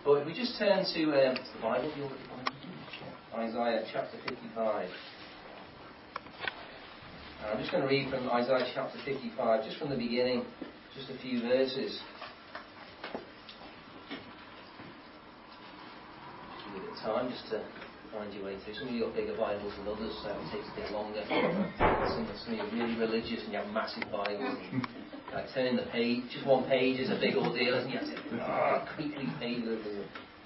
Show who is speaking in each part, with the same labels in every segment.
Speaker 1: But if we just turn to the Bible, Isaiah chapter 55. I'm just going to read from Isaiah chapter 55, just from the beginning, just a few verses. Just a bit of time just to find your way through. Some of you got bigger Bibles than others, so it takes a bit longer. Some of you are really religious and you have massive Bibles. And, like turning the page, just one page is a big ordeal, and you have to quickly page over it.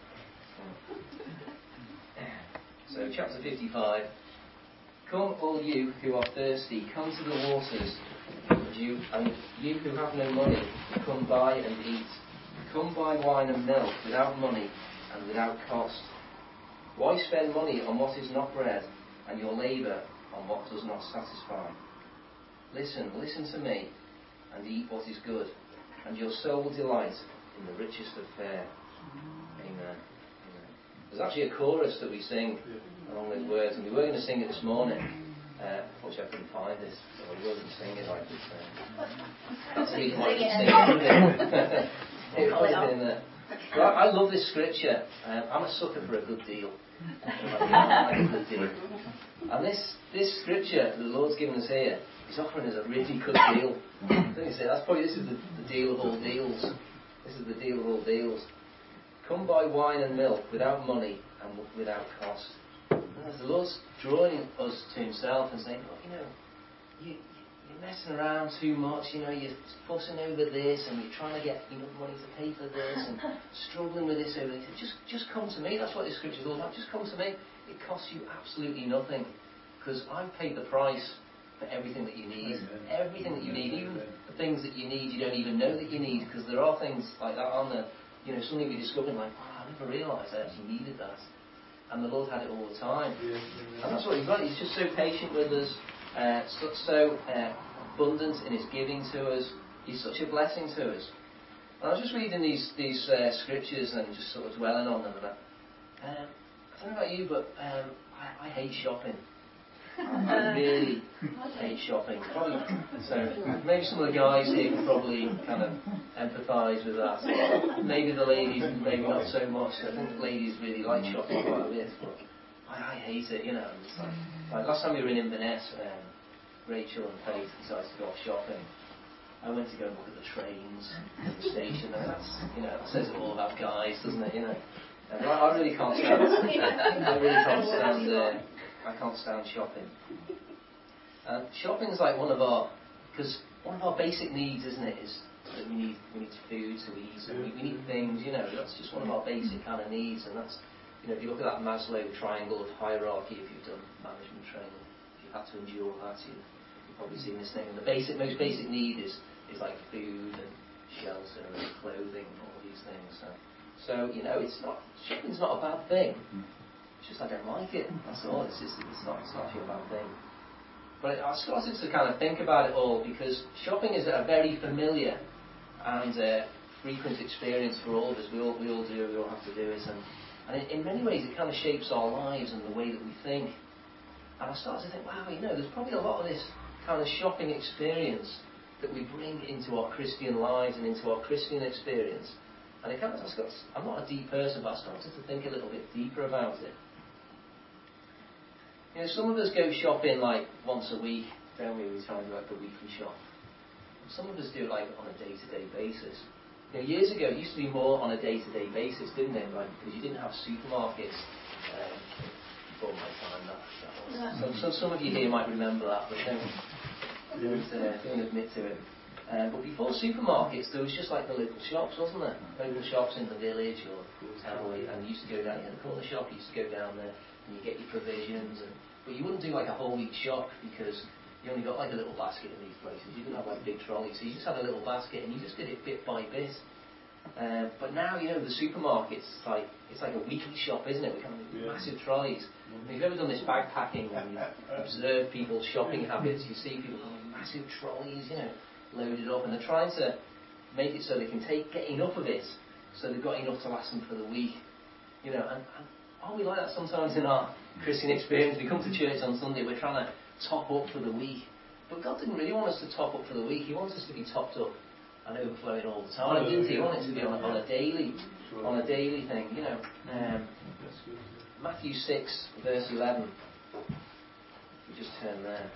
Speaker 1: So chapter 55. Come, all you who are thirsty, come to the waters, and you who have no money, come buy and eat. Come buy wine and milk without money and without cost. Why spend money on what is not bread, and your labour on what does not satisfy? Listen to me, and eat what is good, and your soul will delight in the richest of fare. Amen. There's actually a chorus that we sing along those words, and we were going to sing it this morning. Unfortunately, I couldn't find it, so I wasn't singing it like this. That's the reason why I didn't sing it. It would have been there. But I love this scripture. I'm a sucker for a good deal. I like a good deal. And this scripture that the Lord's given us here, He's offering us a really good deal. This is the deal of all deals. This is the deal of all deals. Come buy wine and milk without money and without cost. As the Lord's drawing us to Himself and saying, look, you're messing around too much, you're fussing over this and you're trying to get enough money to pay for this and struggling with this over this. Just come to me. That's what this scripture is all about. Just come to me. It costs you absolutely nothing, because I've paid the price for everything that you need. Everything that you need, even the things that you need you don't even know that you need, because there are things like that on there. Suddenly we discover like, I never realised I actually needed that. And the Lord had it all the time. And that's what He's like. He's just so patient with us, so abundant in His giving to us. He's such a blessing to us. And I was just reading these scriptures and just sort of dwelling on them. And I don't know about you, but I hate shopping. I really hate shopping. So maybe some of the guys here can probably kind of empathise with that. Maybe the ladies, maybe not so much. I think the ladies really like shopping quite a bit, but I hate it. It's like last time we were in Inverness, Rachel and Faith decided to go off shopping. I went to go and look at the trains at the station. And that says it all about guys, doesn't it? I really can't stand. I can't stand shopping. Shopping is like one of our basic needs, isn't it? Is that we need food to eat, and we need things. That's just one of our basic kind of needs, and that's if you look at that Maslow triangle of hierarchy, if you've done management training, if you've had to endure that, you've probably seen this thing. And the most basic need is like food and shelter and clothing and all these things. So shopping's not a bad thing. It's just I don't like it. That's all. It's not actually a bad thing. But I started to kind of think about it all, because shopping is a very familiar and frequent experience for all of us. We all do. We all have to do it, and in many ways it kind of shapes our lives and the way that we think. And I started to think, wow, there's probably a lot of this kind of shopping experience that we bring into our Christian lives and into our Christian experience. And I'm not a deep person, but I started to think a little bit deeper about it. Some of us go shopping like once a week, don't we? We try and do like a weekly shop. Some of us do it like on a day-to-day basis. Years ago, it used to be more on a day-to-day basis, didn't it? Like, because you didn't have supermarkets before my time. Some of you here might remember that, but don't admit to it. But before supermarkets, there was just like the local shops, wasn't there? Local shops in the village or town, and you used to go down the corner shop. You used to go down there and you get your provisions, but you wouldn't do like a whole week shop, because you only got like a little basket in these places. You didn't have like big trolleys, so you just had a little basket and you just did it bit by bit. But now the supermarkets, it's like a weekly shop, isn't it? We kind of massive trolleys. And if you've ever done this backpacking and you observe people's shopping habits, you see people with massive trolleys, loaded up, and they're trying to make it so they can get enough of it, so they've got enough to last them for the week. And we like that sometimes in our Christian experience. We come to church on Sunday, we're trying to top up for the week. But God didn't really want us to top up for the week. He wants us to be topped up and overflowing all the time. Didn't He? He wanted it to be on a daily on a daily thing, you know. Matthew 6, verse 11. We just turn there.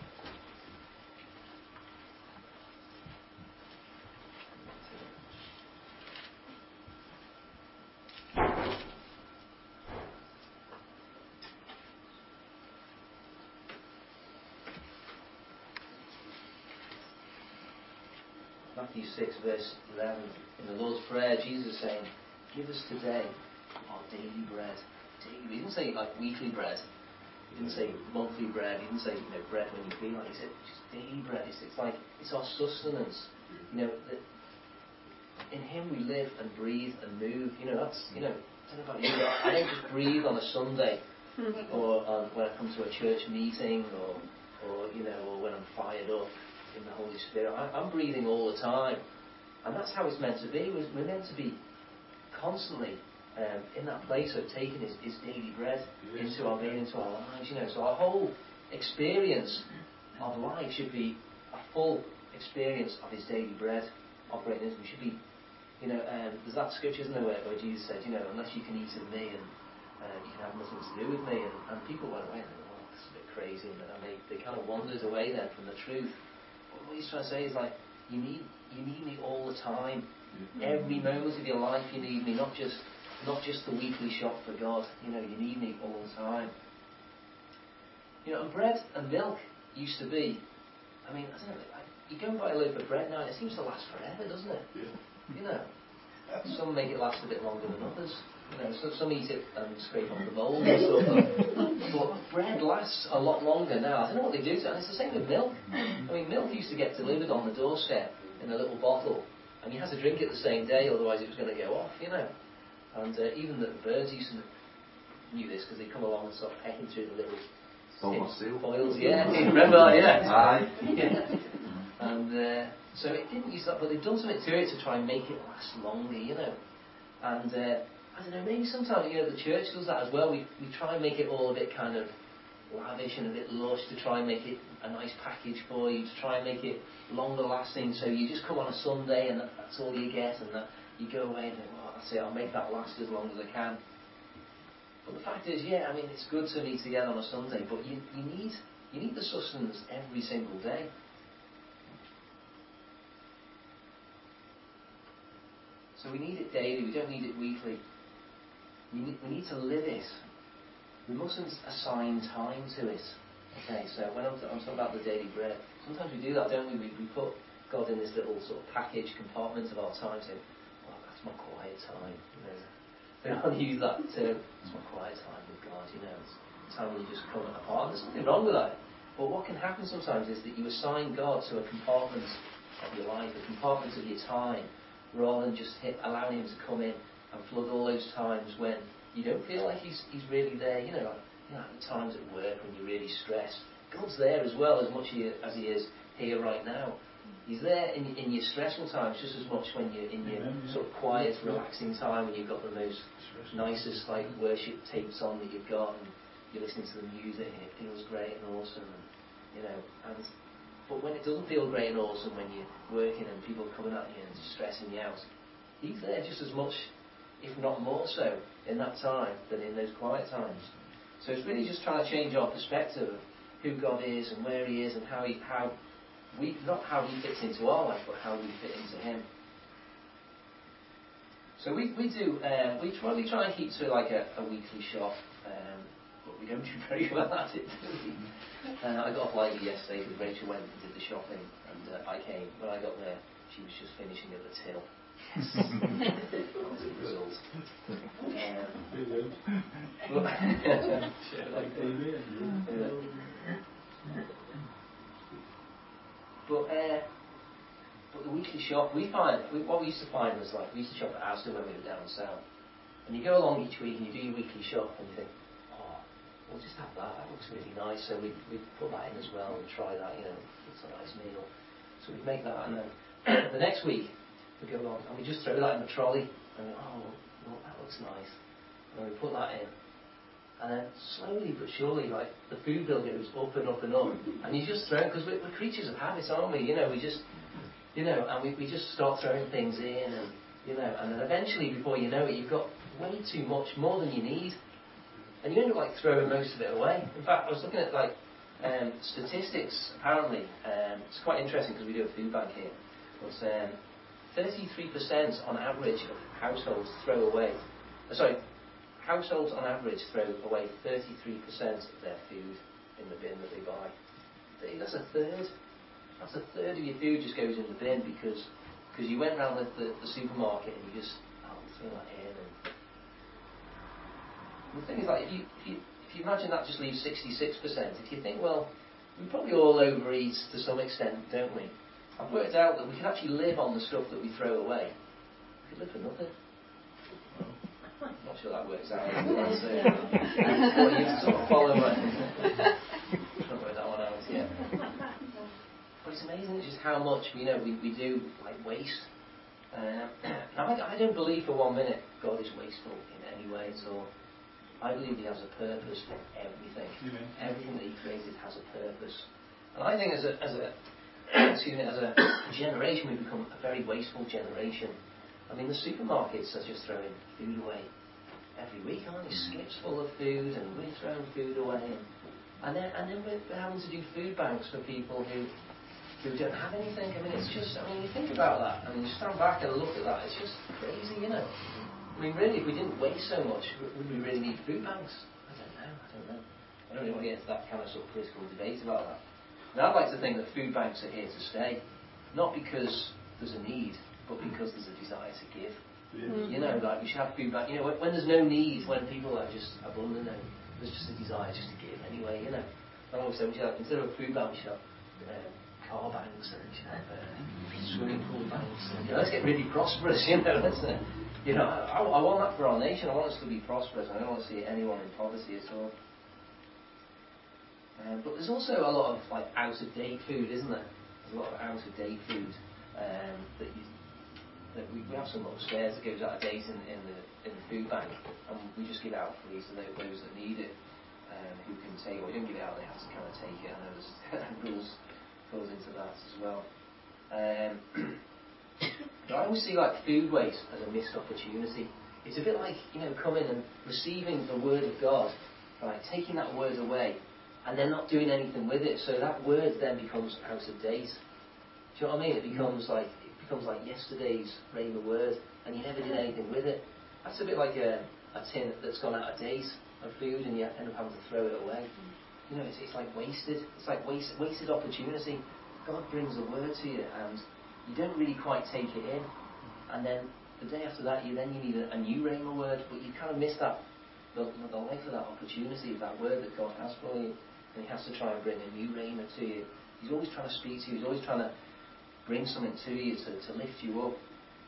Speaker 1: Matthew 6, verse 11. In the Lord's Prayer, Jesus is saying, give us today our daily bread. Daily. He didn't say like weekly bread. He didn't say monthly bread. He didn't say bread when you feel like. He said just daily bread. It's like it's our sustenance. You know, that in Him we live and breathe and move. You know, that's, you know, I don't know about you, but I don't just breathe on a Sunday or when I come to a church meeting or you know, or when I'm fired up in the Holy Spirit. I'm breathing all the time, and that's how it's meant to be. We're meant to be constantly in that place of taking His daily bread into our being, into our lives. You know, so our whole experience of life should be a full experience of His daily bread operating in us. We should be, you know, there's that scripture, isn't there, where Jesus said, you know, unless you can eat of me and you can have nothing to do with me, and people went away and they went, oh, this is a bit crazy, and they kind of wandered away then from the truth. But what He's trying to say is like, you need me all the time. Every moment of your life you need me, not just the weekly shop for God. You know, you need me all the time. You know, and bread and milk used to be, I mean, I don't know, you go and buy a loaf of bread now, it seems to last forever, doesn't it? Yeah. You know, some make it last a bit longer than others. You know, so some eat it and scrape off the mould and stuff. But bread lasts a lot longer now. I don't know what they do to it. And it's the same with milk. I mean, milk used to get delivered on the doorstep in a little bottle, and you had to drink it the same day, otherwise it was going to go off, you know. And even the birds used to knew this because they come along and start pecking through the little foils. Yeah, you remember that? Yeah.
Speaker 2: Aye.
Speaker 1: Yeah. And so it didn't use that, but they've done something to it to try and make it last longer, you know. And I don't know, maybe sometimes, you know, the church does that as well. We try and make it all a bit kind of lavish and a bit lush, to try and make it a nice package for you, to try and make it longer lasting, so you just come on a Sunday and that's all you get, and that you go away and think, oh, that's it, I'll make that last as long as I can. But the fact is, yeah, I mean, it's good to meet together on a Sunday, but you need the sustenance every single day. So we need it daily, we don't need it weekly. We need to live it. We mustn't assign time to it. Okay, so when I'm talking about the daily bread, sometimes we do that, don't we? We put God in this little sort of package compartment of our time, saying, oh, that's my quiet time. You know, they don't use that term. It's my quiet time with God, you know. It's time when you just come apart. There's nothing wrong with that. But what can happen sometimes is that you assign God to a compartment of your life, a compartment of your time, rather than just allowing Him to come in and flood all those times when you don't feel like He's really there. You know, like the times at work when you're really stressed. God's there as well, as much as He is here right now. He's there in your stressful times just as much when you're in your sort of quiet, relaxing time, when you've got the most nicest like worship tapes on that you've got, and you're listening to the music and it feels great and awesome, and you know. But when it doesn't feel great and awesome, when you're working and people are coming at you and stressing you out, He's there just as much, if not more so, in that time than in those quiet times. So it's really just trying to change our perspective of who God is and where He is and not how He fits into our life, but how we fit into Him. So we try and keep to like a weekly shop, but we don't do very well at it. I got off lightly yesterday because Rachel went and did the shopping, and I came. When I got there, she was just finishing at the till. Yes, that was the result. But the weekly shop, what we used to find was like, we used to shop at Asda when we were down south. And you go along each week and you do your weekly shop and you think, oh, we'll just have that looks really nice. So we put that in as well and try that, you know, it's a nice meal. So we make that, and then the next week we go along and we just throw that in the trolley and we go, oh, well, that looks nice. And we put that in. And then slowly but surely, like, the food bill goes up and up and up. And you just throw, because we're creatures of habit, aren't we? You know, we just, you know, and we just start throwing things in, and, And then eventually, before you know it, you've got way too much, more than you need, and you end up throwing most of it away. In fact, I was looking at statistics. Apparently, it's quite interesting because we do a food bank here. But 33% on average of households throw away. Households on average throw away 33% of their food in the bin that they buy. That's a third. That's a third of your food just goes in the bin because you went round the supermarket and you just throw that in. And the thing is, if you imagine that just leaves 66%, if you think, well, we probably all overeat to some extent, don't we? I've worked out that we can actually live on the stuff that we throw away. We could live for nothing. I'm not sure that works out. But you sort of follow it. Not worked that one out yet. But it's amazing just how much we do waste. I don't believe for 1 minute God is wasteful in any way at all. I believe He has a purpose for everything. Yeah. Everything that He created has a purpose. And I think as a generation, we've become a very wasteful generation. I mean, the supermarkets are just throwing food away every week, aren't they? Skips full of food, and we're throwing food away. And then we're having to do food banks for people who don't have anything. I mean, it's just, you think about that. I mean, you stand back and look at that. It's just crazy, I mean, really, if we didn't waste so much, would we really need food banks? I don't know. I don't really want to get into that kind of political debate about that. And I'd like to think that food banks are here to stay, not because there's a need, but because there's a desire to give. Yeah. We should have food banks. When there's no need, when people are just abundant, there's just a desire just to give anyway. I always say instead of a food bank, we should have car banks, and we should have swimming pool banks. And, let's get really prosperous. I want that for our nation. I want us to be prosperous. I don't want to see anyone in poverty at all. But there's also a lot of out-of-date food, isn't there? There's a lot of out-of-date food that we have some upstairs that goes out of date in the food bank, and we just give it out free to those that need it, who can take it. We don't give it out; they have to kind of take it. I know there's rules goes into that as well. But I always see food waste as a missed opportunity. It's a bit like coming and receiving the word of God, right? Taking that word away, and then not doing anything with it. So that word then becomes out of date. Do you know what I mean? It becomes like yesterday's Rhema word, and you never did anything with it. That's a bit like a tin that's gone out of date of food, and you end up having to throw it away. It's like wasted. It's like wasted opportunity. God brings a word to you, and you don't really quite take it in. And then the day after that, you need a new Rhema word, but you kind of miss the life of that opportunity, of that word that God has for you. And He has to try and bring a new Rhema to you. He's always trying to speak to you. He's always trying to bring something to you to lift you up.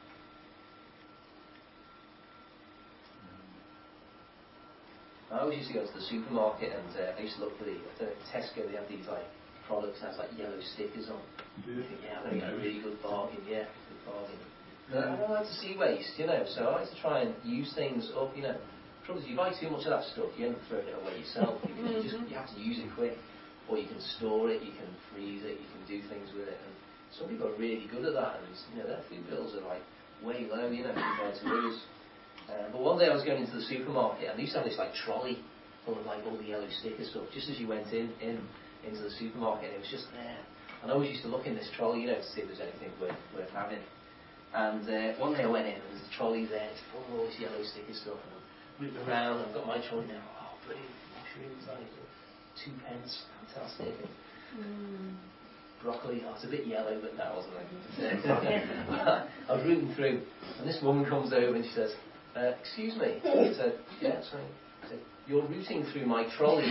Speaker 1: I always used to go to the supermarket, and I used to look for Tesco. They have these products that has yellow stickers on. Yeah, I'm going to get a really good bargain. Yeah, good bargain. But I don't like to see waste, so I like to try and use things up. The trouble is, if you buy too much of that stuff, you end up throwing it away yourself. You have to use it quick, or you can store it, you can freeze it, you can do things with it. And some people are really good at that, and their food bills are way low, compared to ours. But one day I was going into the supermarket, and they used to have this trolley full of all the yellow sticker stuff, just as you went into the supermarket, and it was just there. And I always used to look in this trolley, to see if there's anything worth having. And one day I went in, and there's a trolley there, it's full of all this yellow sticker stuff, and I'm looking around, I've got my trolley now, brilliant, mushrooms, 2 pence, fantastic. Broccoli, it's a bit yellow, but that wasn't it. I was rooting through, and this woman comes over and she says, excuse me. I said, yeah, sorry. I said, you're rooting through my trolley.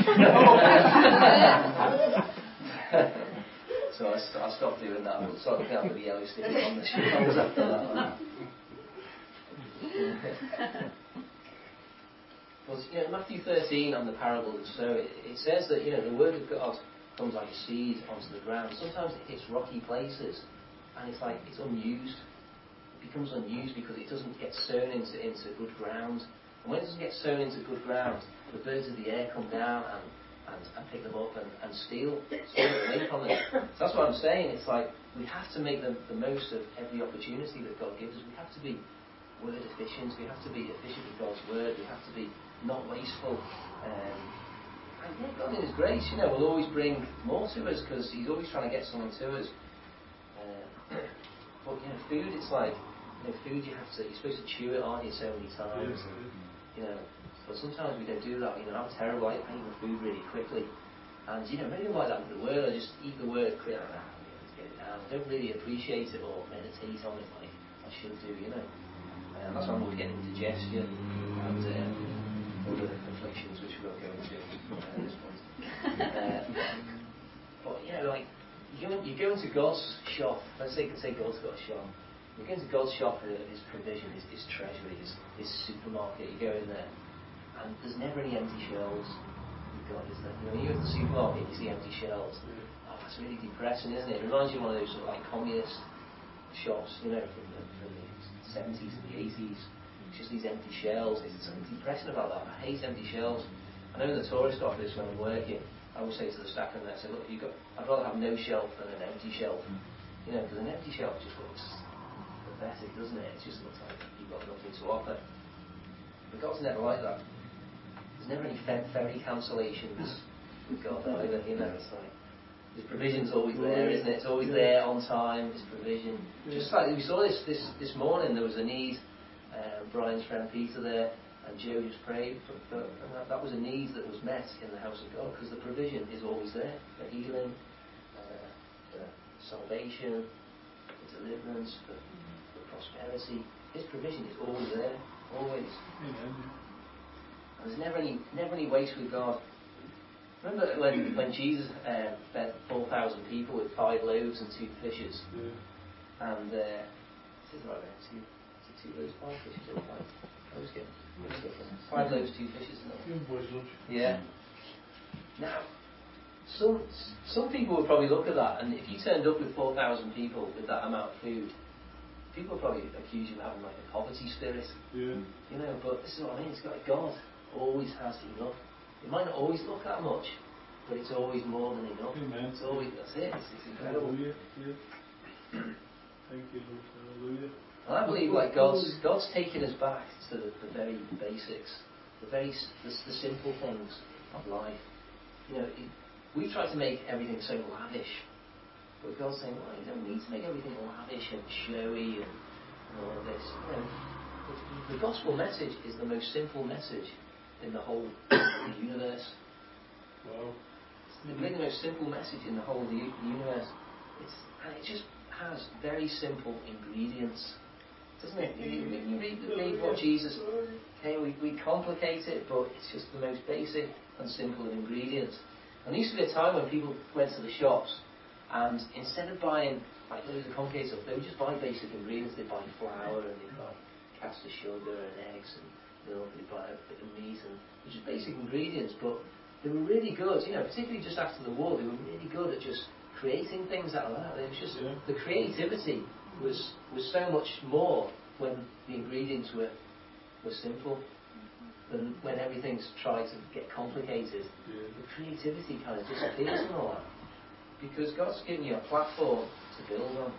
Speaker 1: So I stopped doing that. I started looking after the yellow stickers on the shoes after that. But Matthew 13 on the parable of the sower, it says that the word of God comes like a seed onto the ground. Sometimes it hits rocky places, and it's unused. It becomes unused because it doesn't get sown into good ground. And when it doesn't get sown into good ground, the birds of the air come down and pick them up and steal away from them. So that's what I'm saying. It's we have to make the most of every opportunity that God gives us. We have to be word efficient. We have to be efficient with God's word. We have to be not wasteful. And yeah, God in His grace, will always bring more to us because He's always trying to get someone to us. But food, it's like, food you're supposed to chew it, aren't you, so many times. But sometimes we don't do that. I'm terrible. I eat the food really quickly. And really like that with the word. I just eat the word quick. Let's get it down. I don't really appreciate it or meditate on it like I should do, that's why I'm always getting indigestion and other afflictions which we won't go into at this point. But like you go into God's shop. Let's say God's got a shop. You go into God's shop, His provision, His treasury, His supermarket. You go in there, and there's never any empty shelves. God, is there? When you go to the supermarket, you see empty shelves. Oh, that's really depressing, isn't it? It reminds you of one of those sort of like communist shops, from the 70s and the 80s. It's just these empty shelves. There's something depressing about that. I hate empty shelves. I know in the tourist office when I'm working, I always say to the staff in there, I say, look, I'd rather have no shelf than an empty shelf. Because an empty shelf just looks pathetic, doesn't it? It just looks like you've got nothing to offer. But God's never like that. There's never any ferry cancellations with God either. It's like His provision's always there, isn't it? It's always there on time. His provision. Just like we saw this morning, there was a need. Brian's friend Peter there, and Joe just prayed for that was a need that was met in the house of God because the provision is always there for healing, for salvation, for deliverance, for prosperity. His provision is always there, always. And there's never any waste with God. Remember when Jesus fed 4,000 people with 5 loaves and 2 fishes? And this is right there, 2 loaves, 5 fishes, or 5. I always get 5 loaves, 2 fishes. Yeah. Now, some people would probably look at that, and if you turned up with 4,000 people with that amount of food, people would probably accuse you of having like a poverty spirit. But this is what I mean. It's got God always has enough. It might not always look that much, but it's always more than enough.
Speaker 2: Amen.
Speaker 1: It's always, that's it. It's incredible.
Speaker 2: Hallelujah. Thank you, Lord. Hallelujah.
Speaker 1: And I believe like God's taking us back to the very basics, the simple things of life. We try to make everything so lavish, but God's saying, well, you don't need to make everything lavish and showy and all of this. The gospel message is the most simple message in the whole universe.
Speaker 2: Wow.
Speaker 1: It's really the most simple message in the whole universe. And it just has very simple ingredients, doesn't it? You read what Jesus. Okay, we complicate it, but it's just the most basic and simple of ingredients. And there used to be a time when people went to the shops, and instead of buying like loads of complicated stuff, they would just buy basic ingredients. They'd buy flour, and they'd buy caster sugar and eggs and milk. They'd buy a bit of meat, and just basic ingredients. But they were really good, particularly just after the war. They were really good at just creating things out of that. It was just the creativity was so much more when the ingredients were simple than when everything's tried to get complicated. The creativity kind of disappears and all that, because God's given you a platform to build on.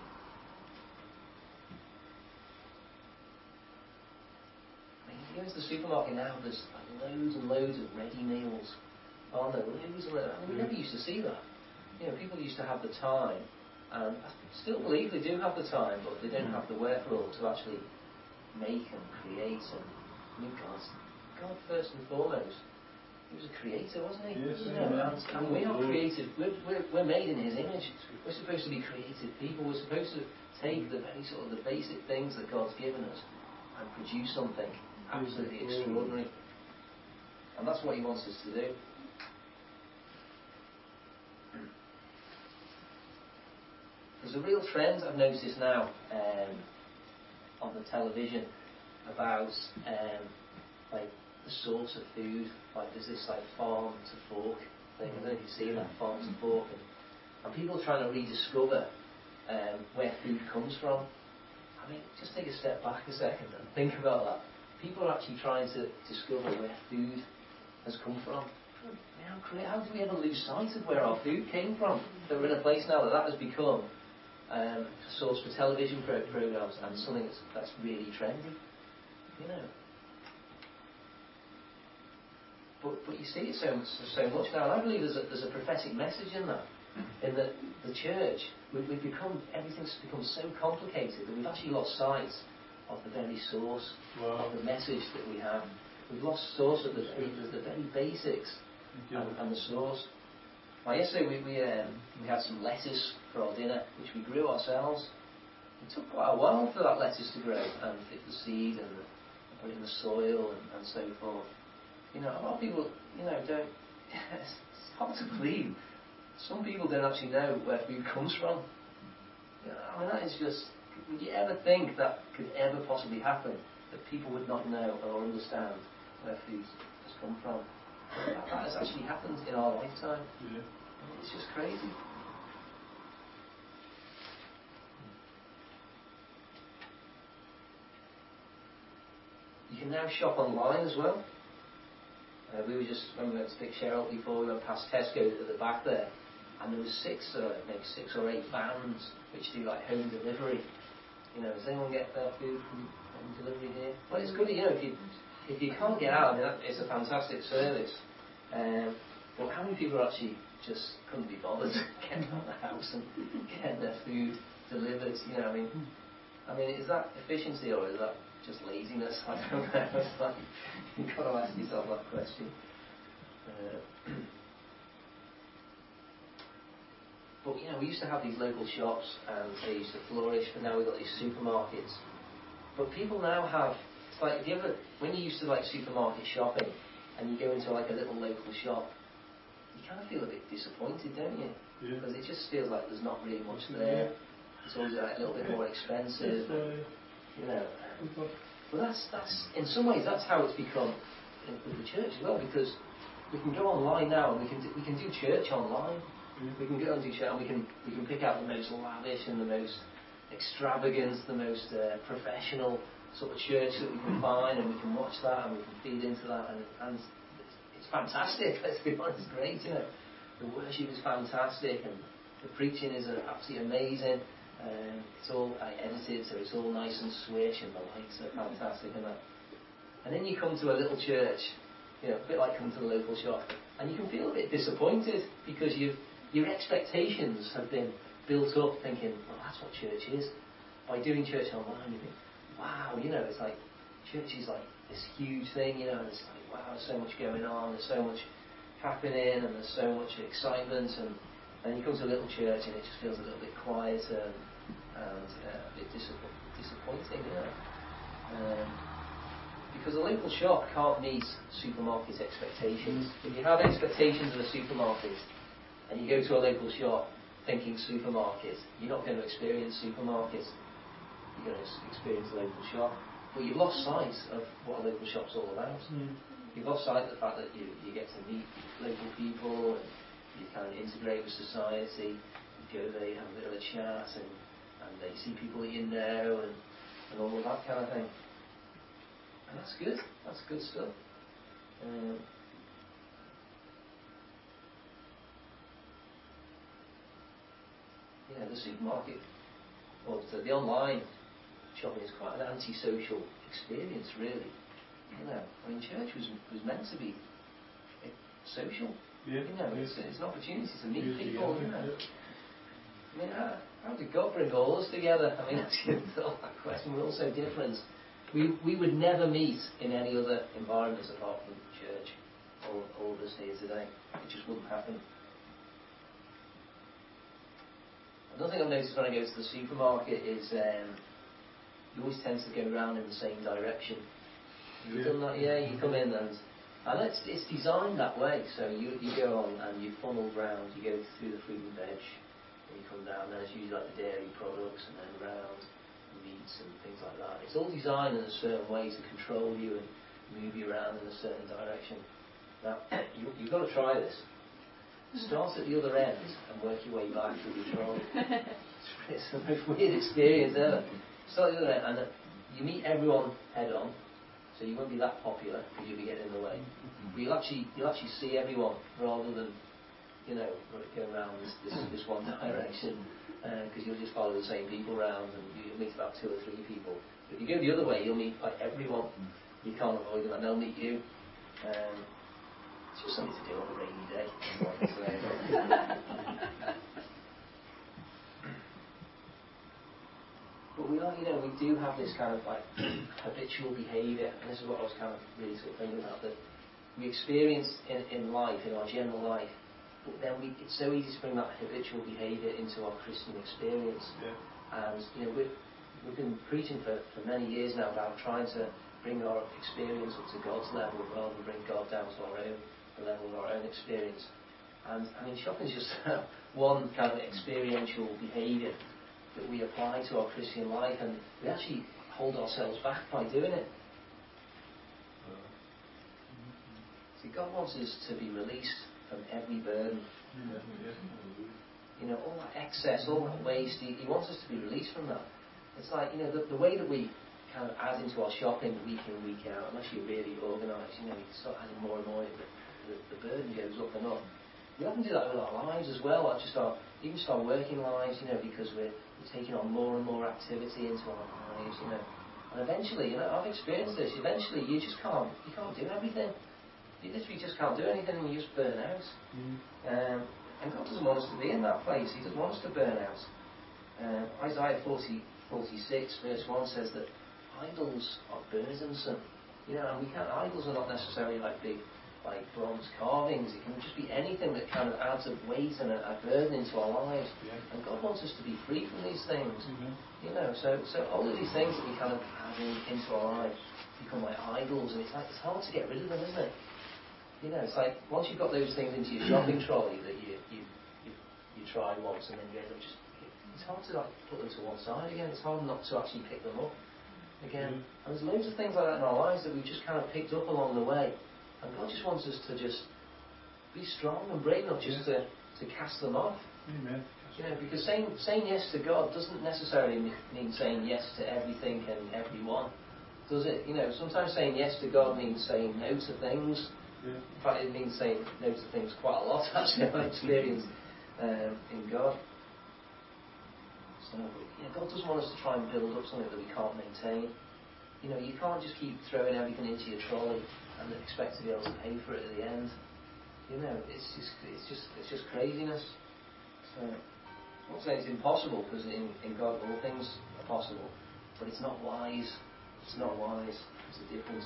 Speaker 1: I mean, if you go into the supermarket now, there's like loads and loads of ready meals. Aren't there? Loads and loads. I mean, we never used to see that. People used to have the time, and I still believe they do have the time, but they don't have the wherewithal to actually make and create. And I mean, God first and foremost, He was a creator, wasn't He?
Speaker 2: Yes.
Speaker 1: And we are creative. We're made in His image. We're supposed to be creative people. We're supposed to take the very sort of the basic things that God's given us and produce something absolutely extraordinary. And that's what He wants us to do. There's a real trend I've noticed now on the television about like the source of food. Like there's this like farm to fork thing. I don't know if you've seen that, farm to fork, and people are trying to rediscover where food comes from. I mean, just take a step back a second and think about that. People are actually trying to discover where food has come from. How do we ever lose sight of where our food came from? That we're in a place now that has become source for television programs and something that's really trendy, you know. But you see it so much now, and I believe there's a prophetic message in that, in that the church, everything's become so complicated that we've actually lost sight of the very source of the message that we have. We've lost source of the very basics and the source. Well, yesterday we had some lettuce for our dinner, which we grew ourselves. It took quite a while for that lettuce to grow and fit the seed and put it in the soil and so forth. You know, a lot of people, you know, don't. It's hard to believe. Some people don't actually know where food comes from. You know, I mean, that is just. Would you ever think that could ever possibly happen? That people would not know or understand where food has come from? That has actually happened in our lifetime.
Speaker 2: Yeah.
Speaker 1: It's just crazy. You can now shop online as well. We were just, when we went to pick Cheryl before, we went past Tesco at the back there, and there was six or eight vans which do like home delivery. You know, does anyone get their food from home delivery here? Well, it's good, you know, if you can't get out, I mean, it's a fantastic service. But how many people actually just couldn't be bothered getting out of the house and getting their food delivered? You know, I mean, is that efficiency or is that just laziness? I don't know. It's like, you've got to ask yourself that question. But you know, we used to have these local shops and they used to flourish, but now we've got these supermarkets. But people now have, it's like, when you used to like supermarket shopping and you go into like a little local shop, you kind of feel a bit disappointed, don't you?
Speaker 2: Yeah.
Speaker 1: Because it just feels like there's not really much there. It's always like a little bit more expensive. You know. But that's in some ways that's how it's become with the church as well, because we can go online now and we can do church online. We can go and do church and we can pick out the most lavish and the most extravagant, the most professional sort of church that we can find, and we can watch that and we can feed into that, and it's fantastic. Let's be honest, it's great, you know. The worship is fantastic and the preaching is absolutely amazing. It's all edited, so it's all nice and swish, and the lights are fantastic and that. And then you come to a little church, you know, a bit like coming to the local shop, and you can feel a bit disappointed because your expectations have been built up thinking, well, that's what church is. By doing church online, you think, wow, you know, it's like church is like this huge thing, you know, and it's like, wow, there's so much going on, there's so much happening, and there's so much excitement, and you come to a little church and it just feels a little bit quieter and a bit disappointing, you know. Because a local shop can't meet supermarket expectations. If you have expectations of a supermarket and you go to a local shop thinking supermarket, you're not going to experience supermarket. You're going to experience a local shop. But you've lost sight of what a local shop's all about. You've lost sight of the fact that you get to meet local people and you kind of integrate with society. You go there, you have a bit of a chat, and you see people that you know, and all of that kind of thing. And that's good. That's good stuff. Yeah, the supermarket, or the online shopping is quite an antisocial experience, really. You know, I mean, church was meant to be social.
Speaker 2: Yeah.
Speaker 1: You know, it's an opportunity to meet people. You know. I mean, how did God bring all us together? I mean, asking that question, we're all so different. We would never meet in any other environment apart from church. All of us here today, it just wouldn't happen. Another thing I've noticed when I go to the supermarket is you always tend to go around in the same direction. You've done that, yeah. You come in and it's designed that way. So you go on and you funnel round. You go through the fruit and veg, and you come down. Then it's usually like the dairy products, and then round meats and things like that. It's all designed in a certain way to control you and move you around in a certain direction. Now you've got to try this. Start at the other end and work your way back through the trolley. It's the most weird experience ever. Start at the other end, and you meet everyone head on. So you won't be that popular because you'll be getting in the way. But you'll actually see everyone rather than, you know, go around this one direction. because you'll just follow the same people around and you'll meet about 2 or 3 people. But if you go the other way, you'll meet like everyone. You can't avoid them, and they'll meet you. It's just something to do on a rainy day. But we are, we do have this kind of like habitual behaviour, and this is what I was kind of really sort of thinking about, that we experience in life, in our general life, but then it's so easy to bring that habitual behaviour into our Christian experience.
Speaker 2: Yeah.
Speaker 1: And we've been preaching for many years now about trying to bring our experience up to God's level rather than bring God down to the level of our own experience. And I mean, shopping is just one kind of experiential behaviour that we apply to our Christian life, and we actually hold ourselves back by doing it. See, God wants us to be released from every burden. All that excess, all that waste, He wants us to be released from that. It's like, the way that we kind of add into our shopping week in, week out, unless you're really organised, you start adding more and more, the burden goes up and up. We often do that with our lives as well, even just our working lives, because we're taking on more and more activity into our lives, And eventually, I've experienced this, eventually you can't do everything. You literally just can't do anything and you just burn out. And God doesn't want us to be in that place. He doesn't want us to burn out. Isaiah 46 verse 1 says that idols are burdensome. And idols are not necessarily like big, like bronze carvings. It can just be anything that kind of adds a weight and a burden into our lives. Yeah. And God wants us to be free from these things. So all of these things that we kind of add into our lives become like idols, and it's hard to get rid of them, isn't it? It's like once you've got those things into your shopping trolley that you try once and then you end up just, it's hard to like put them to one side again. It's hard not to actually pick them up again. And there's loads of things like that in our lives that we've just kind of picked up along the way. And God just wants us to just be strong and brave enough just to cast them off.
Speaker 2: Amen.
Speaker 1: Because saying yes to God doesn't necessarily mean saying yes to everything and everyone, does it? Sometimes saying yes to God means saying no to things. Yeah. In fact, it means saying no to things quite a lot, actually, I've experienced in God. So, God doesn't want us to try and build up something that we can't maintain. You can't just keep throwing everything into your trolley and expect to be able to pay for it at the end. It's just craziness. So, I'm not saying it's impossible, because in God all things are possible, but it's not wise. It's not wise. There's a difference.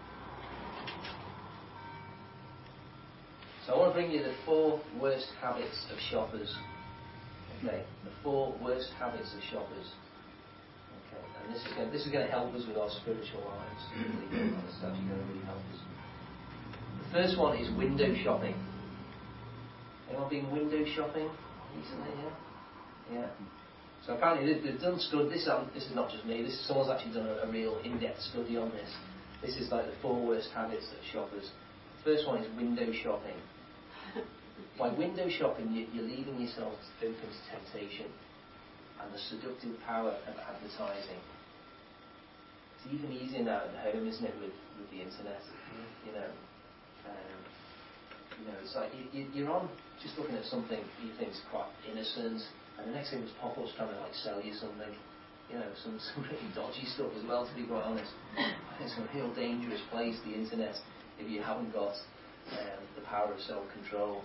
Speaker 1: So I want to bring you the 4 worst habits of shoppers. Okay, the 4 worst habits of shoppers. Okay, and this is going to help us with our spiritual lives. This is actually going to really help us. The first one is window shopping. Anyone been window shopping recently? Yeah. So apparently they've done study. This is not just me. Someone's actually done a real in-depth study on this. This is like the 4 worst habits of shoppers. The first one is window shopping. By window shopping, you're leaving yourself open to temptation and the seductive power of advertising. It's even easier now at home, isn't it, with the internet? It's like you're on just looking at something you think is quite innocent, and the next thing that's pop up's trying to like sell you something. Some really dodgy stuff as well, to be quite honest. It's a real dangerous place, the internet, if you haven't got the power of self-control.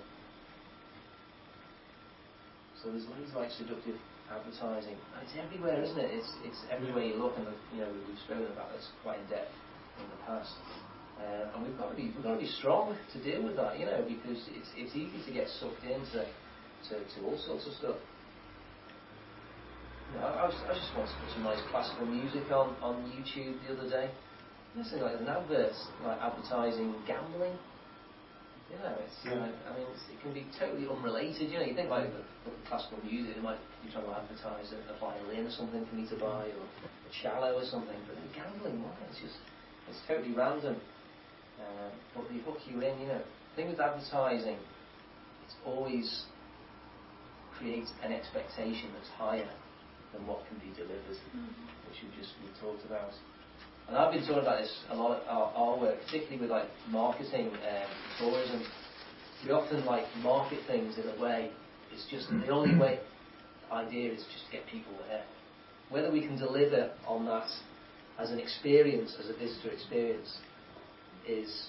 Speaker 1: So there's loads of like seductive advertising, and it's everywhere, isn't it? It's everywhere you look, and we've spoken about this quite in depth in the past. And we've got to be strong to deal with that, because it's easy to get sucked into all sorts of stuff. I just wanted to put some nice classical music on YouTube the other day. Listening like an advert like advertising gambling. It can be totally unrelated. You think like the classical music, it might be trying to advertise a violin or something for me to buy, or a cello or something. But then gambling, it's totally random. But they hook you in. The thing with advertising, it's always creates an expectation that's higher than what can be delivered, which we've talked about. And I've been talking about this a lot at our work, particularly with like marketing and tourism. We often like market things in a way, it's just the only way idea is just to get people there. Whether we can deliver on that as an experience, as a visitor experience, is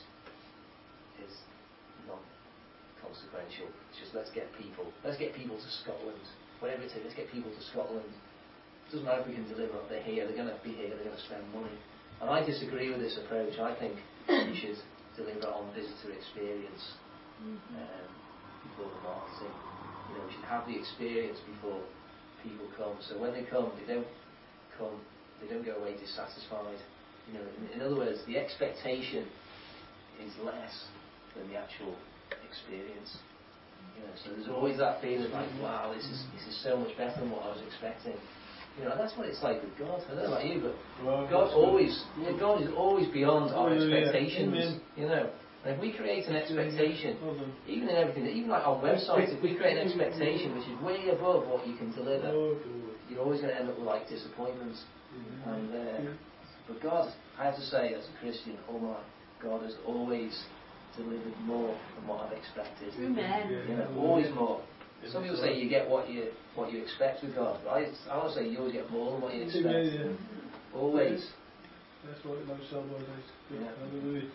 Speaker 1: not consequential. It's just let's get people to Scotland. Whatever it is, let's get people to Scotland. It doesn't matter if we can deliver up. They're here, they're going to be here, they're going to spend money. And I disagree with this approach. I think we should deliver on visitor experience before the marketing. We should have the experience before people come. So when they come, they don't go away dissatisfied. In other words, the expectation is less than the actual experience. So there's always that feeling like, wow, this is so much better than what I was expecting. And that's what it's like with God. I don't know about you, but God is always beyond our expectations. And if we create an expectation, even in everything, even like on websites, if we create an expectation which is way above what you can deliver, you're always going to end up with like disappointments. But God, I have to say, as a Christian, oh my, God has always delivered more than what I've expected.
Speaker 3: Amen.
Speaker 1: Always more. Some people say you get what you expect with God, but I want to say you always get more than what you expect. Always.
Speaker 2: That's what it most celebrates.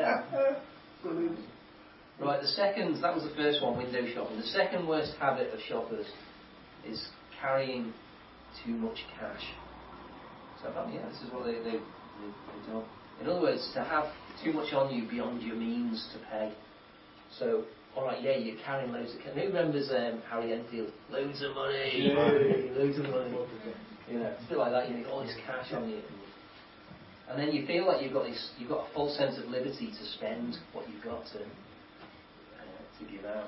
Speaker 1: Right, that was the first one, window shopping. The second worst habit of shoppers is carrying too much cash. So this is what they've done. In other words, to have too much on you beyond your means to pay. So, alright, you're carrying loads of cash. Who remembers Harry Enfield? Loads of money! Loads of money. It's a bit like that, you got all this cash on you. And then you feel like you've got a false sense of liberty to spend what you've got to give out.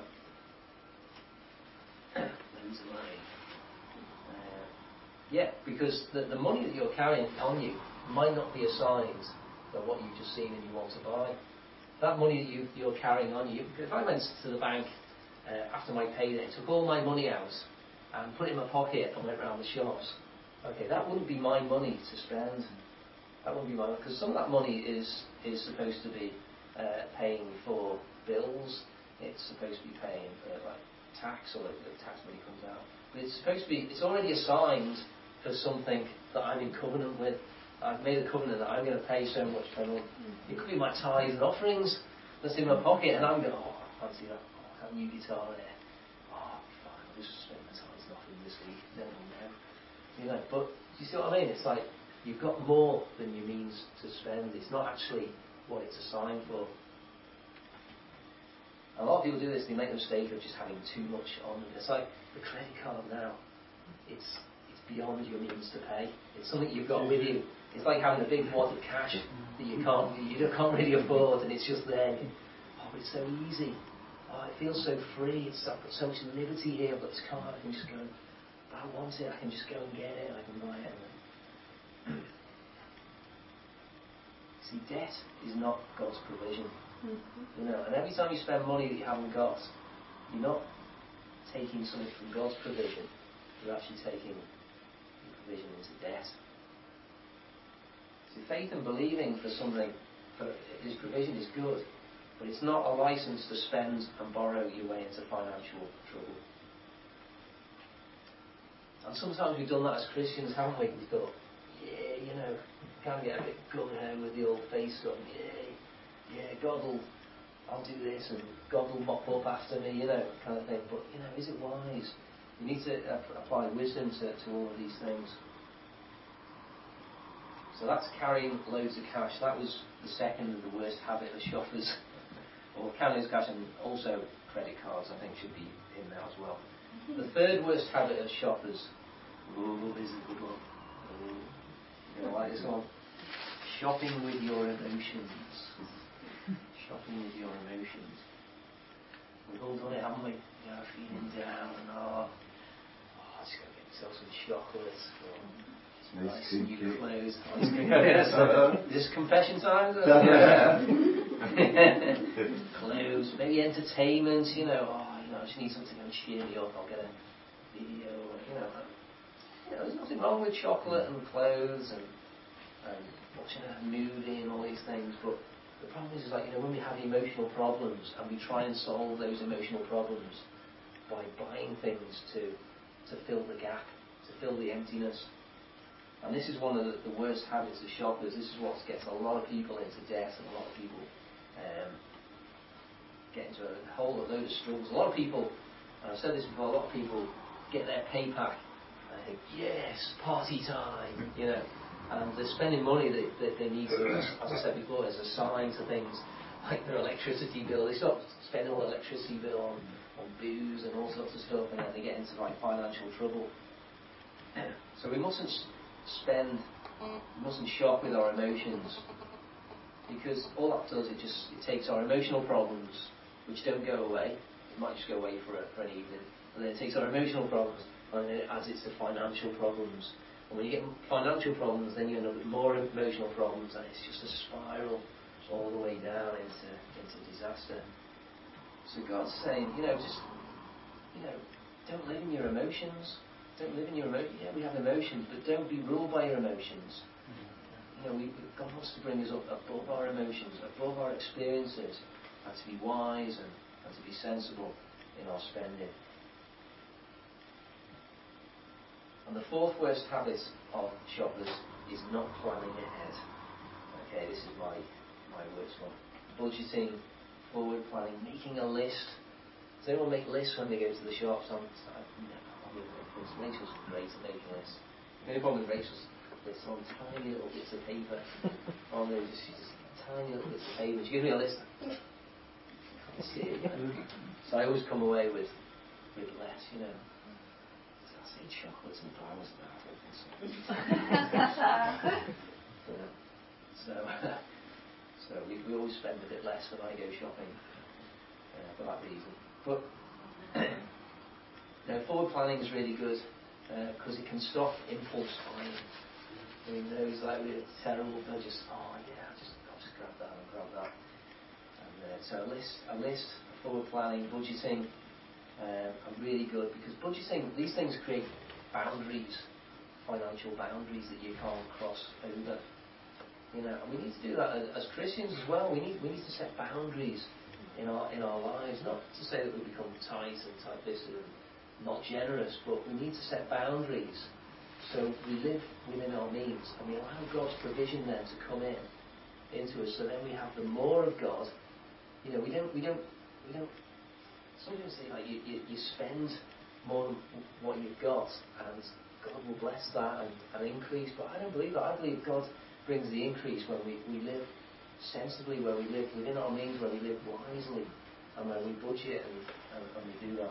Speaker 1: Loads of money. Because the money that you're carrying on you might not be assigned for what you've just seen and you want to buy. That money that you're carrying on you, if I went to the bank after my payday, took all my money out and put it in my pocket and went round the shops, okay, that wouldn't be my money to spend. That wouldn't be my money, because some of that money is supposed to be paying for bills. It's supposed to be paying for like tax, or the tax money comes out. But it's already assigned for something that I'm in covenant with. I've made a covenant that I'm going to pay so much per month. It could be my tithes and offerings that's in my pocket, and I'm going, I fancy that. That new guitar there. Fuck, I'll just spend my tithes and offerings this week. No. But do you see what I mean? It's like you've got more than your means to spend. It's not actually what it's assigned for. A lot of people do this. They make the mistake of just having too much on them. It's like the credit card now. It's beyond your means to pay. It's something you've got with you. It's like having a big wad of cash that you can't really afford, and it's just there. But it's so easy. It feels so free. I've got so much liberty here. I've got this card. I can just go. If I want it, I can just go and get it. I can buy it. See, debt is not God's provision. And every time you spend money that you haven't got, you're not taking something from God's provision. You're actually taking your provision into debt. So faith and believing for something, for His provision, is good, but it's not a license to spend and borrow your way into financial trouble. And sometimes we've done that as Christians, haven't we? We thought, kind of get a bit gung-ho with the old face on. I'll do this, and God will mop up after me, kind of thing. But, is it wise? You need to apply wisdom to all of these things. So that's carrying loads of cash. That was the second of the worst habit of shoppers. Or carrying loads of cash, and also credit cards, I think, should be in there as well. The third worst habit of shoppers. This is a good one. You're going to like this one. Shopping with your emotions. Shopping with your emotions. We've all done it, haven't we? Feeling down and just go get myself some chocolates or nice new clothes. Is this confession time? Clothes, maybe entertainment. I just need something to go and cheer me up. I'll get a video. There's nothing wrong with chocolate and clothes and watching a movie and all these things, but the problem is like, when we have emotional problems and we try and solve those emotional problems by buying things to to fill the gap, to fill the emptiness. And this is one of the worst habits of shoppers. This is what gets a lot of people into debt, and a lot of people get into a whole load of struggles. A lot of people, and I've said this before, a lot of people get their pay pack and think, yes, party time, you know. And they're spending money that they need to, as I said before, as a sign to things like their electricity bill. They start spending all the electricity bill on booze and all sorts of stuff, and then they get into like financial trouble. So we mustn't shop with our emotions, because all that does, it takes our emotional problems, which don't go away. It might just go away for an evening, and then it takes our emotional problems and then it adds it to financial problems. And when you get financial problems, then you end up with more emotional problems, and it's just a spiral all the way down into disaster. So God's saying, don't live in your emotions. Don't live in your emotions. Yeah, we have emotions, but don't be ruled by your emotions. God wants to bring us up above our emotions, above our experiences, and to be wise and to be sensible in our spending. And the fourth worst habit of shoppers is not planning ahead. Okay, this is my worst one. Budgeting, forward planning, making a list. Does anyone make lists when they go to the shops? Rachel's great at making lists. The only problem with Rachel's lists on tiny little bits of paper. She's just tiny little bits of paper. She gives me a list. I can't see it, So I always come away with less, Did I say chocolates and flowers? No, I don't think so. So we always spend a bit less when I go shopping for that reason. But forward planning is really good because it can stop impulse buying. Those like really terrible, they're just I'll just grab that and grab that. And so a list, forward planning, budgeting are really good, because budgeting, these things create boundaries, financial boundaries that you can't cross over. And we need to do that as Christians as well. We need to set boundaries in our lives, not to say that we become tight and tight-fisted and not generous, but we need to set boundaries so we live within our means, and we allow God's provision then to come into us, so then we have the more of God. We don't. Some people say like you spend more than what you've got, and God will bless that and increase. But I don't believe that. I believe God brings the increase when we live sensibly, where we live within our means, where we live wisely, and when we budget and we do that.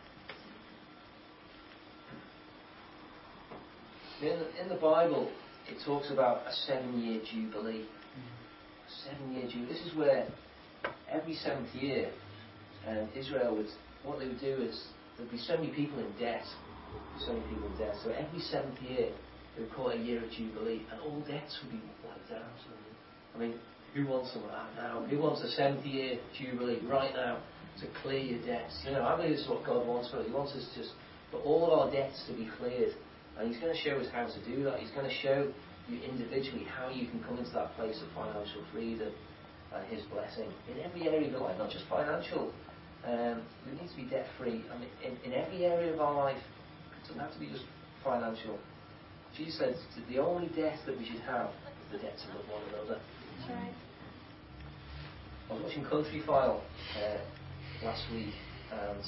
Speaker 1: In the Bible, it talks about a 7-year jubilee. A 7-year jubilee. This is where every 7th year, Israel what they would do is there'd be so many people in debt. So every 7th year, they would call it a year of jubilee, and all debts would be wiped out. I mean, who wants some of that now? Who wants a 7th year jubilee right now to clear your debts? I believe this is what God wants for us. He wants us for all our debts to be cleared. And He's going to show us how to do that. He's going to show you individually how you can come into that place of financial freedom and His blessing in every area of your life, not just financial. We need to be debt free. I mean, in every area of our life. It doesn't have to be just financial. Jesus said that the only debt that we should have is the debt to love one another.
Speaker 3: That's right.
Speaker 1: I was watching Country File last week, and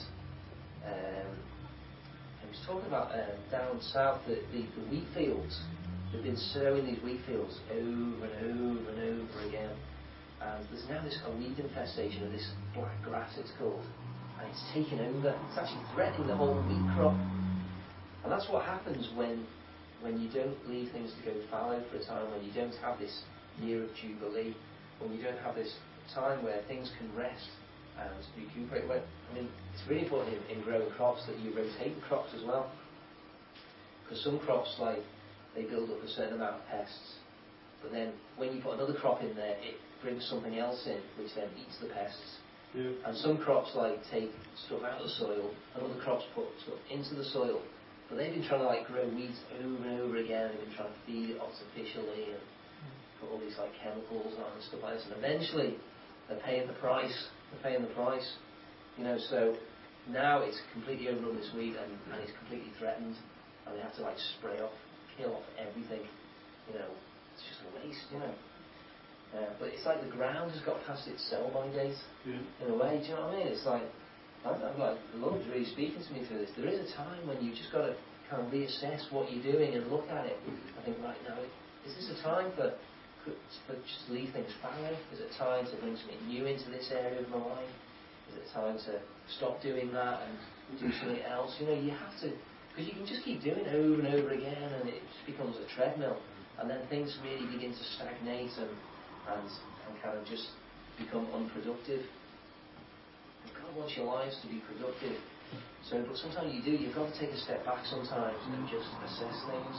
Speaker 1: he was talking about down south the wheat fields. They've been sowing these wheat fields over and over and over again, and there's now a weed infestation of this black grass, it's called, and it's taken over. It's actually threatening the whole wheat crop. And that's what happens when you don't leave things to go fallow for a time, when you don't have this year of jubilee, when you don't have this time where things can rest and recuperate. It's really important in growing crops that you rotate the crops as well, because some crops, like, they build up a certain amount of pests, but then when you put another crop in there, it brings something else in which then eats the pests.
Speaker 2: Yeah.
Speaker 1: And some crops take stuff out of the soil, and other crops put stuff into the soil. But they've been trying to grow weeds over and over again. They've been trying to feed it artificially and put all these chemicals on and stuff like this. And eventually, they're paying the price. So now it's completely overrun this week, and it's completely threatened, and they have to like spray off, kill off everything. It's just a waste, but it's like the ground has got past its sell-by date in a way. Do you know what I mean? It's like, I'm like, the Lord's really speaking to me through this. There is a time when you just got to kind of reassess what you're doing and look at it. I think right now, is this a time for just leave things fallow? Is it time to bring something new into this area of my life? Is it time to stop doing that and do something else? You have to, because you can just keep doing it over and over again, and it just becomes a treadmill, and then things really begin to stagnate and kind of just become unproductive. God wants your lives to be productive. But sometimes you've got to take a step back sometimes and just assess things.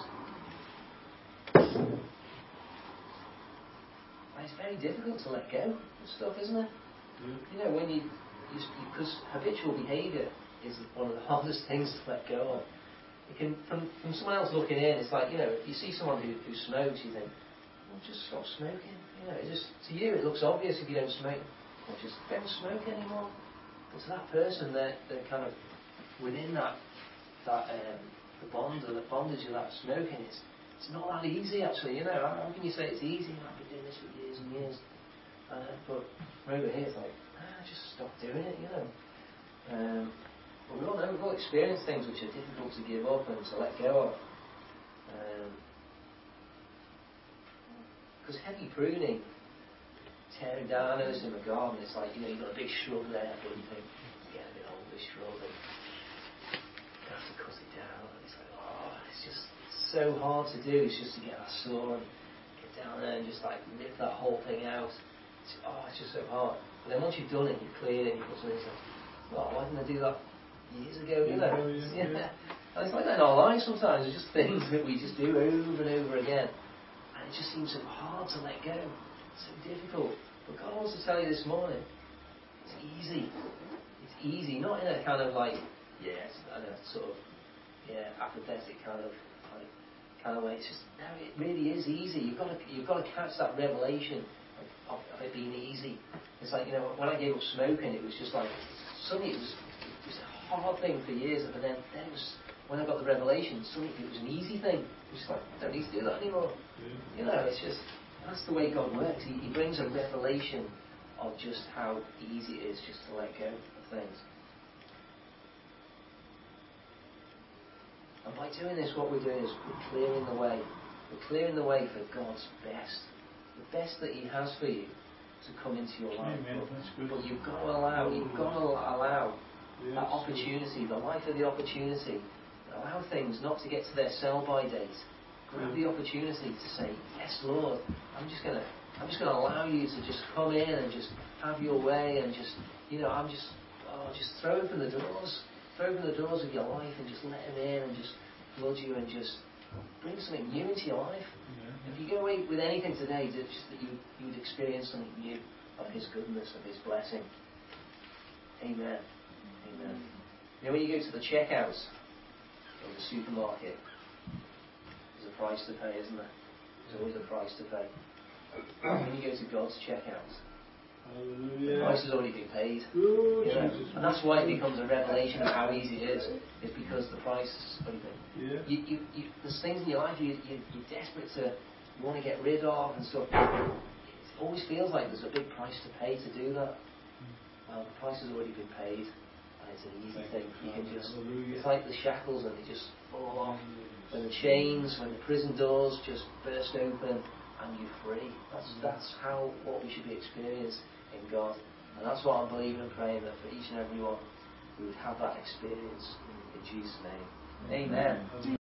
Speaker 1: And it's very difficult to let go of stuff, isn't it? When because habitual behaviour is one of the hardest things to let go of. It can, from someone else looking in, it's like, if you see someone who smokes, you think, well, just stop smoking. It just, to you, it looks obvious if you don't smoke. Well, just don't smoke anymore. But to that person, they're kind of within the bond or the bondage of that smoking. It's not that easy, actually. How can you say it's easy? I've been doing this for years and years. But over here, it's like, just stop doing it. But we've all experienced things which are difficult to give up and to let go of. Because heavy pruning, tearing down, I noticed in the garden, it's like, you've got a big shrub there, but you think, it's getting a bit old, this shrub, and you have to cut it down, and it's like, it's just so hard to do. It's just to get that saw and get down there and just like rip that whole thing out. It's just so hard. But then once you've done it, you've cleared it, and you put something, it's like, why didn't I do that years ago, Yeah. And it's like that in our lives sometimes. It's just things that we just do over and over again. And it just seems so hard to let go. It's so difficult. But God wants to tell you this morning, it's easy. It's easy. Not in a kind of like, apathetic kind of way. It's just, no, it really is easy. You've got to catch that revelation of it being easy. It's like, when I gave up smoking, it was just like, suddenly it was a hard thing for years, but then it was, when I got the revelation, suddenly it was an easy thing. It was just like, I don't need to do that anymore. It's just, that's the way God works. He brings a revelation of just how easy it is just to let go of things. And by doing this, what we're doing is we're clearing the way. We're clearing the way for God's best. The best that He has for you to come into your life. But you've got to allow that opportunity, the life of the opportunity. Allow things not to get to their sell-by date. Grab the opportunity to say, yes, Lord, I'm just going to allow you to just come in and just have your way and just, just throw open the doors. Throw open the doors of your life and just let Him in and just flood you and just bring something new into your life. If you go away with anything today, just that you would experience something new of His goodness, of His blessing. Amen. Amen. When you go to the checkout of the supermarket, there's a price to pay, isn't there? There's always a price to pay. When you go to God's checkout, the price has already been paid. And that's why it becomes a revelation of how easy it is. It's because the price has already been. There's things in your life you're desperate to, you want to get rid of and stuff. It always feels like there's a big price to pay to do that. Well, the price has already been paid, and it's an easy thing. You can just, it's like the shackles and they just fall off. When the chains, when the prison doors just burst open, and you're free. That's what we should be experiencing in God. And that's what I'm believing and praying, that for each and every one we would have that experience in Jesus' name. Amen.